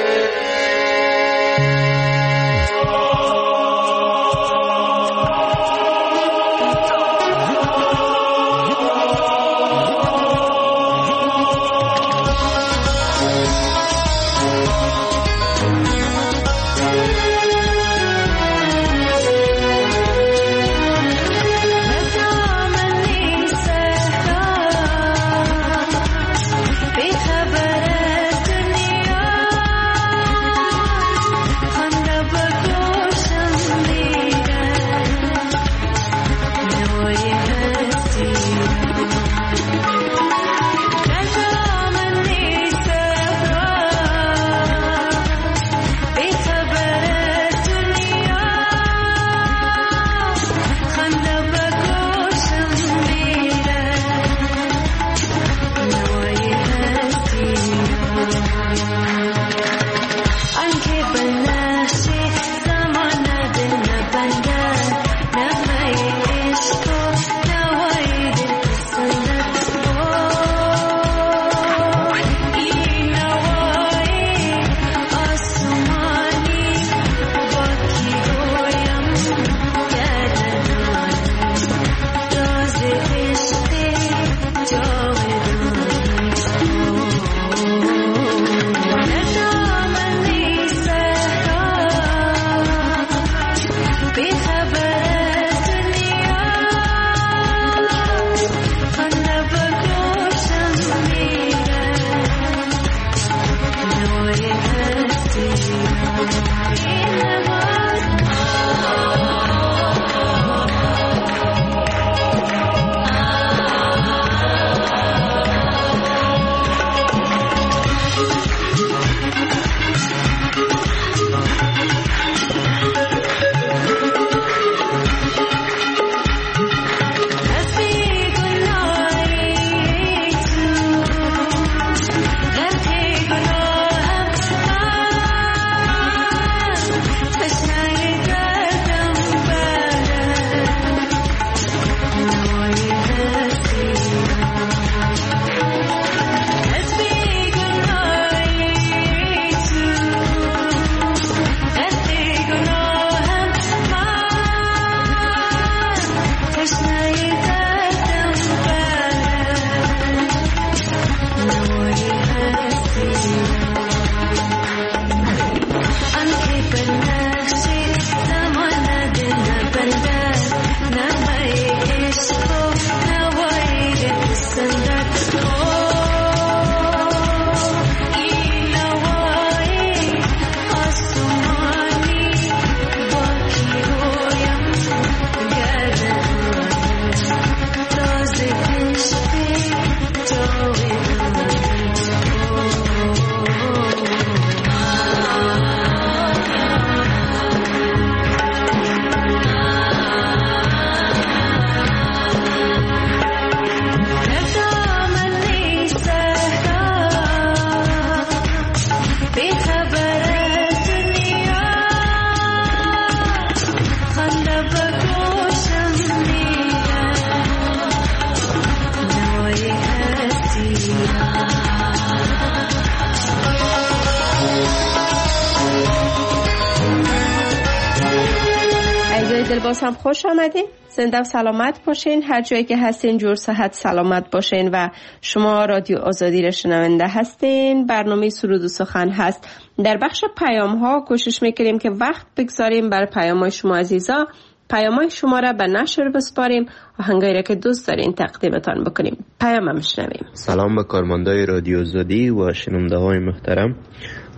M: باز هم خوش آمدین. زنده و سلامت باشین. هر جایی که هستین جور صحت سلامت باشین و شما رادیو آزادی را شنونده هستین. برنامه سرود و سخن هست. در بخش پیام ها کوشش میکنیم که وقت بگذاریم برای پیام های شما عزیزا. پیام های شما را به نشر بسپاریم. آهنگایی را که دوست دارین تقدیمتان بکنیم. پیام هم شنویم.
N: سلام به کارمندای رادیو آزادی و شنونده های محترم.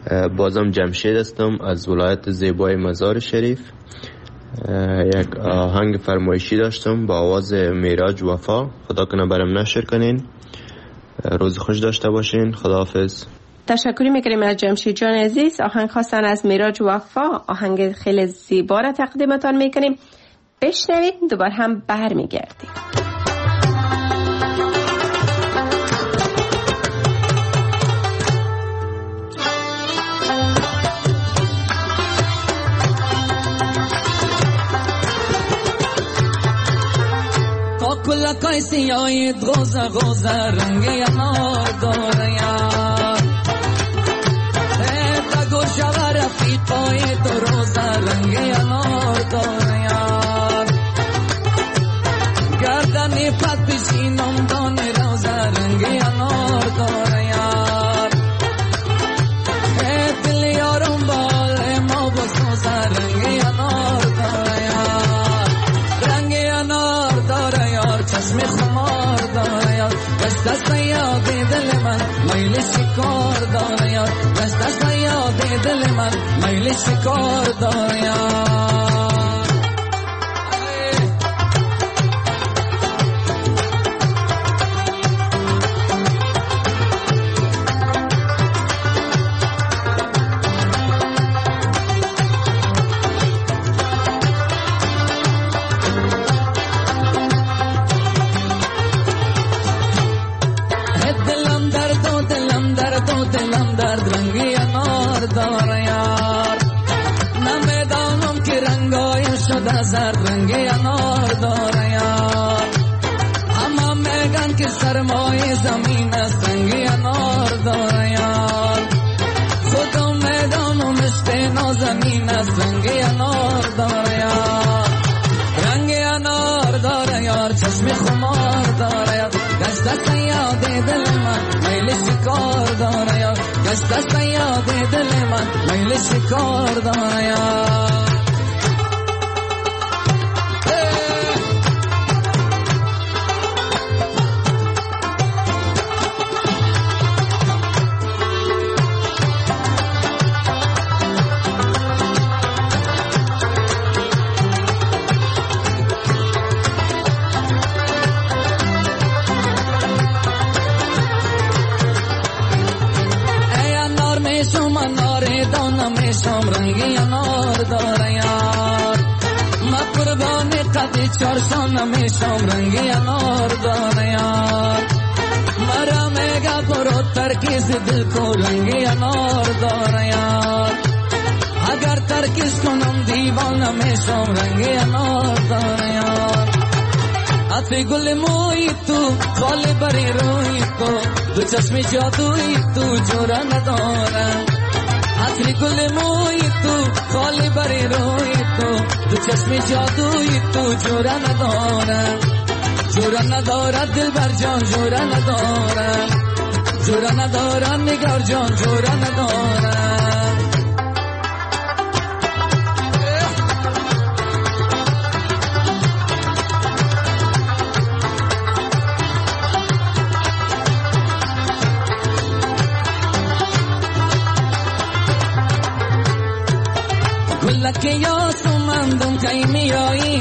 N: بازم جمشید هستم از ولایت زیبای مزار شریف. یک آهنگ فرمایشی داشتم با آواز میراج وفا. خدا کنه برام نشر کنین. روز خوش داشته باشین. خداحافظ.
M: تشکری میکنیم از جمشید جان عزیز. آهنگ خواستن از میراج وفا، آهنگ خیلی زیبا را تقدیمتان میکنیم. بشنوید دوباره هم بر میگردیم.
O: کلا کایسی آید غوزه غوزه رنگ انار داره یار تا گوشه و رفیقای تو روزه رنگ انار داره یار گردنی پت بشینم دانه روزه رنگ انار داره یار دل یارم بال ما بسوزه رنگ انار داره یار رنگ انار داره یار چشم خمار داره یار دست دست یاد دل من میل شکار داره یار دست دست یاد دل من میل شکار داره یار زرد رنگ انار داره یار همه میگن که سرمایه زمین است رنگ انار داره یار خودم میدانم مشت نازنین است رنگ انار داره یار رنگ انار داره یار چشم خمار داره یار گشت دست یاد دل من میل شکار داره یار گشت دست یاد دل من میل شکار داره یار چارشان میشم رنگ انار داره یار مرا میگه برو ترکیز دل کو رنگ انار داره یار اگر ترکیز کنم دیوانه میشم رنگ انار داره یار عطر گل موی تو خاله بری روی تو دو چشم جادوی تو جورا نداره عطر گل موی تو خاله بری روی تو دو چشم جادوی تو جورا نداره جورا نداره دل بر جان جورا نداره جورا نداره نگار جان جورا نداره که یا سمندم کئی میایی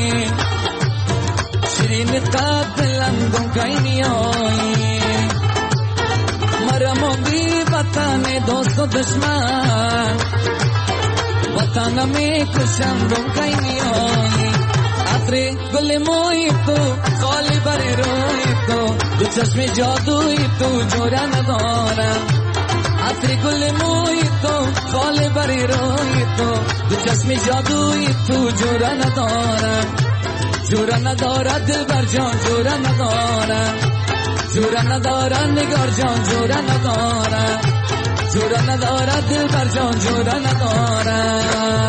O: شیرین قدلندم کئی میایی مرا بی وطن دوست و دشمن وطن می کشندم کئی میایی عطر گل موی تو خالی بری روی تو دو چشم جادوی تو جورا ندارم عطر گل موی تو خاله بری روی تو دو چشم جادوی تو جورا نداره جورا نداره دل بر جان جورا نداره جورا نداره نگار جان جورا نداره جورا نداره دل بر جان جورا نداره.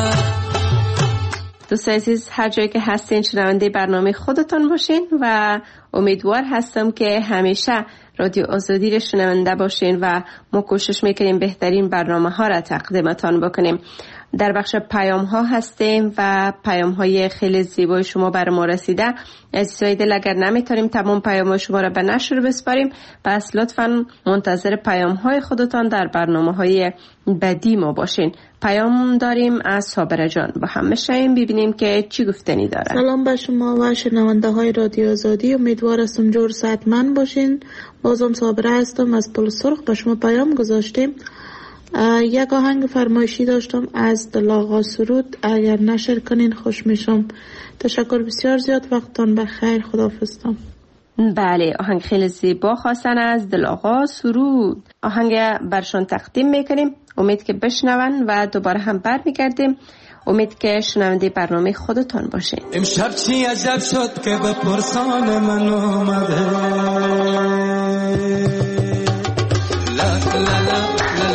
M: دوست عزیز هر جایی که هستین شنونده برنامه خودتان باشین و امیدوار هستم که همیشه رادیو آزادی رو شنونده باشین و ما کوشش میکنیم بهترین برنامه ها را تقدیمتان بکنیم. در بخش پیام ها هستیم و پیام های خیلی زیبای شما بر ما رسیده. عزیزای دل اگر نمیتونیم تمام پیام های شما را به نشر بسپاریم، پس لطفاً منتظر پیام های خودتان در برنامه های بعدی ما باشین. پیام داریم از صابره جان، با هم میشیم ببینیم که چی گفتنی داره.
P: سلام به شما و شنونده های رادیو آزادی، امیدوار هستم جور صحتمند باشین. بازم صابره هستم از پل سرخ، به شما پیام گذاشتیم. یک آهنگ فرمایشی داشتم از دل آقا سرود، اگر نشر کنین خوش میشم. تشکر بسیار زیاد، وقتتان بخیر، خداحافظتم.
M: بله، آهنگ خیلی زیبا خواستن از دل آقا سرود. آهنگ برشان تقدیم میکنیم، امید که بشنون و دوباره هم بر میگردیم. امید که شنونده برنامه خودتان باشین.
O: امشب چی عجب شد که به پرسان من اومده، لا لا لا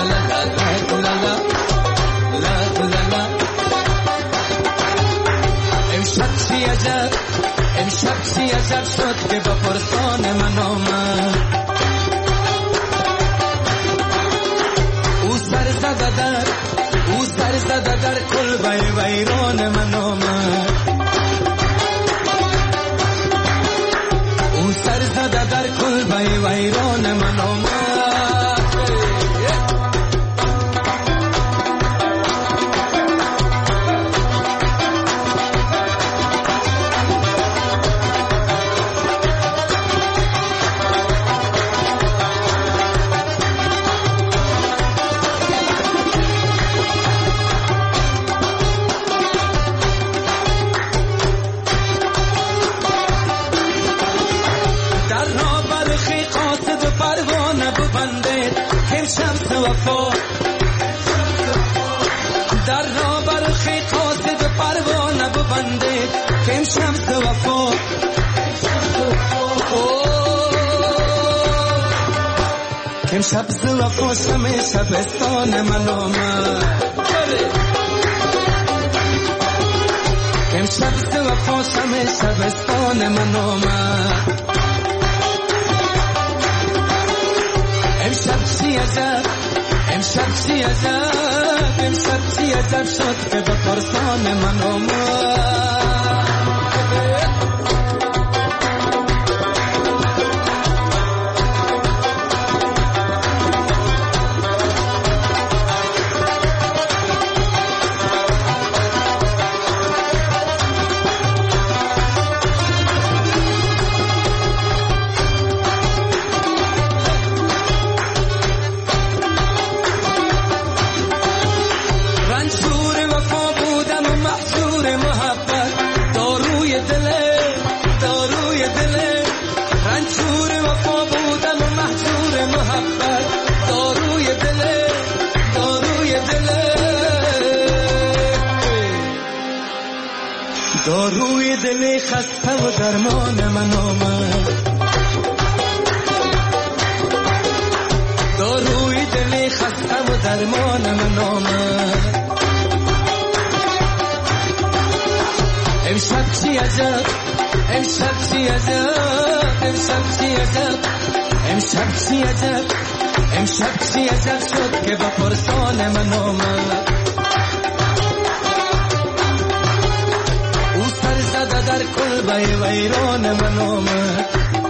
O: امشب چی عجب امشب چی عجب شد که با پرسان من آمد. او سر زده در او سر زده در کلبه ویران من آمد. او سر زده در کلبه ویران من آمد. در را برخی قاصد پروانه ببنده که امشب ز وفا که امشب ز وفا شم شبستان من آمد. که امشب ز وفا شم شبستان من آمد. امشب چی عجب امشب چی عجب امشب چی عجب شد که به پرسان من آمد. داروی دل خسته و درمان من آمد. داروی دل خسته و درمان من آمد. امشب چی عجب امشب چی عجب امشب چی عجب امشب چی عجب امشب چی عجب شد که با پرسان من آمد. در کلبه ویران من آمد.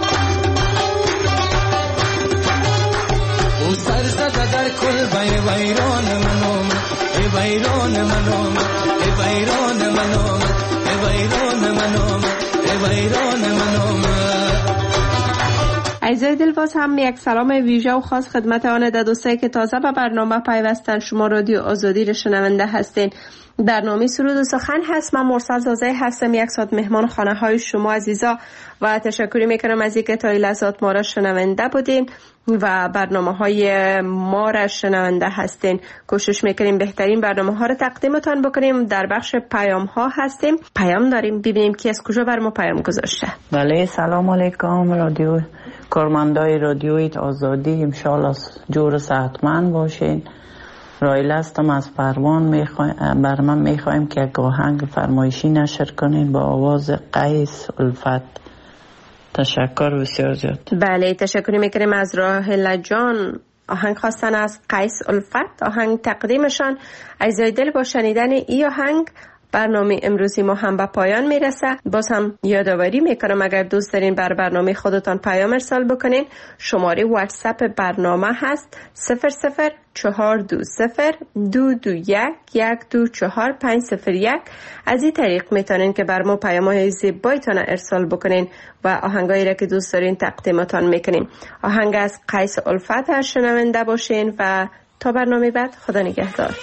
O: او سر زده در کلبه ویران من آمد. ای ویران من آمد ای ویران من آمد ای ویران من آمد ای ویران من آمد.
M: عزیزای دل، باز هم یک سلام ویژه و خاص خدمت آن دوستایی که تازه به برنامه پیوستن. شما رادیو آزادی را شنونده هستین. برنامه سرود و سخن هست. من مرسل زازه هستم، یک ساعت مهمان خانه های شما عزیزا و تشکری میکنم از اینکه تا این لحظات ما را شنونده بودین و برنامه های ما را شنونده هستین. کوشش میکنیم بهترین برنامه ها را تقدیمتان بکنیم. در بخش پیام ها هستیم. پیام داریم، ببینیم کی از کجا بر ما پیام گذاشته.
L: بله، سلام علیکم رادیو کارمندای رادیوی آزادی، انشالله جور صحتمند باشین. رایل هستم از پروان. میخوایم بر من میخوایم که یک آهنگ فرمایشی نشر کنین با آواز قیس الفت. تشکر بسیار زیاد.
M: بله، تشکر میکنیم از راحله جان. آهنگ خواستن از قیس الفت. آهنگ تقدیمشان عزیزای دل با شنیدن ای آهنگ برنامه امروزی ما هم به پایان میرسه. باز هم یادآوری میکنم اگر دوست دارین بر برنامه خودتان پیام ارسال بکنین، شماره واتساپ برنامه هست صفر صفر چهار دو صفر دو دو یک یک دو چهار پنج صفر یک. از این طریق میتونین که بر ما پیام های زیبایتان ارسال بکنین و آهنگایی را که دوست دارین تقدیمتان میکنیم. آهنگ از قیس الفت شنونده باشین و تا برنامه بعد خدا نگهدار.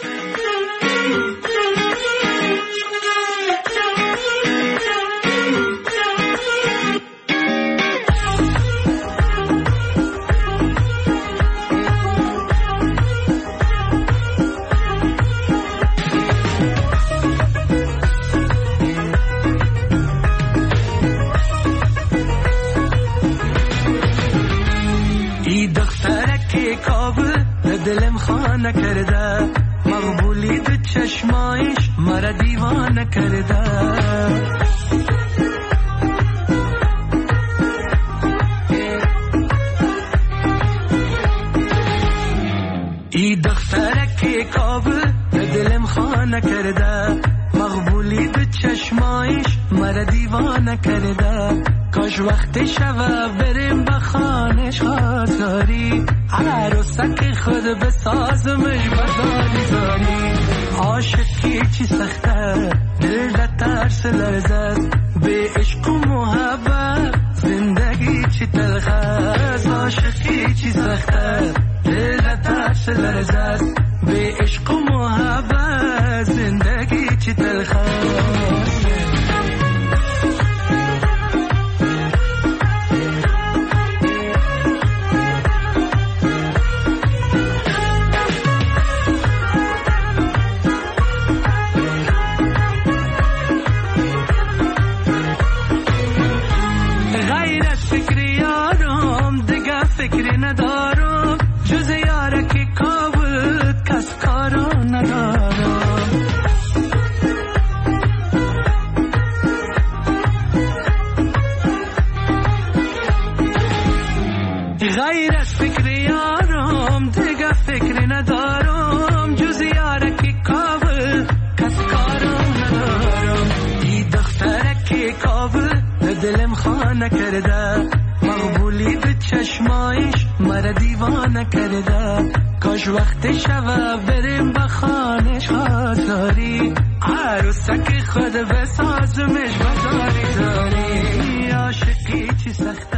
Q: دلم خانه کرده مقبولی دو چشمایش مرا دیوانه کرده. ای دختره که کابل دلم خانه کرده مقبولی دو چشمایش مرا دیوانه کرده. کاش وقت شوه بریم به خانش خاطری عروسک خود بسازمش بزاری زاری. عاشقی چی سخته دل ده ترس لرزد به عشق و محبت زندگی چی تلخه. عاشقی چی سخته دل ده ترس لرزد به عشق و محبت زندگی چی تلخه. فکری ندارم جز یاره که کابل کس کارو ندارم. غیر از فکری یارم دیگه فکری ندارم جز یاره که کابل کس کارو ندارم. ای دختره که کابل دلم خانه کرده مقبولی دو چشمایش مرا دیوانه کرده. کاش وقت شوه بریم به خانش خاطری عروسک خود بسازمش بزاری زاری. عاشقی چی سخت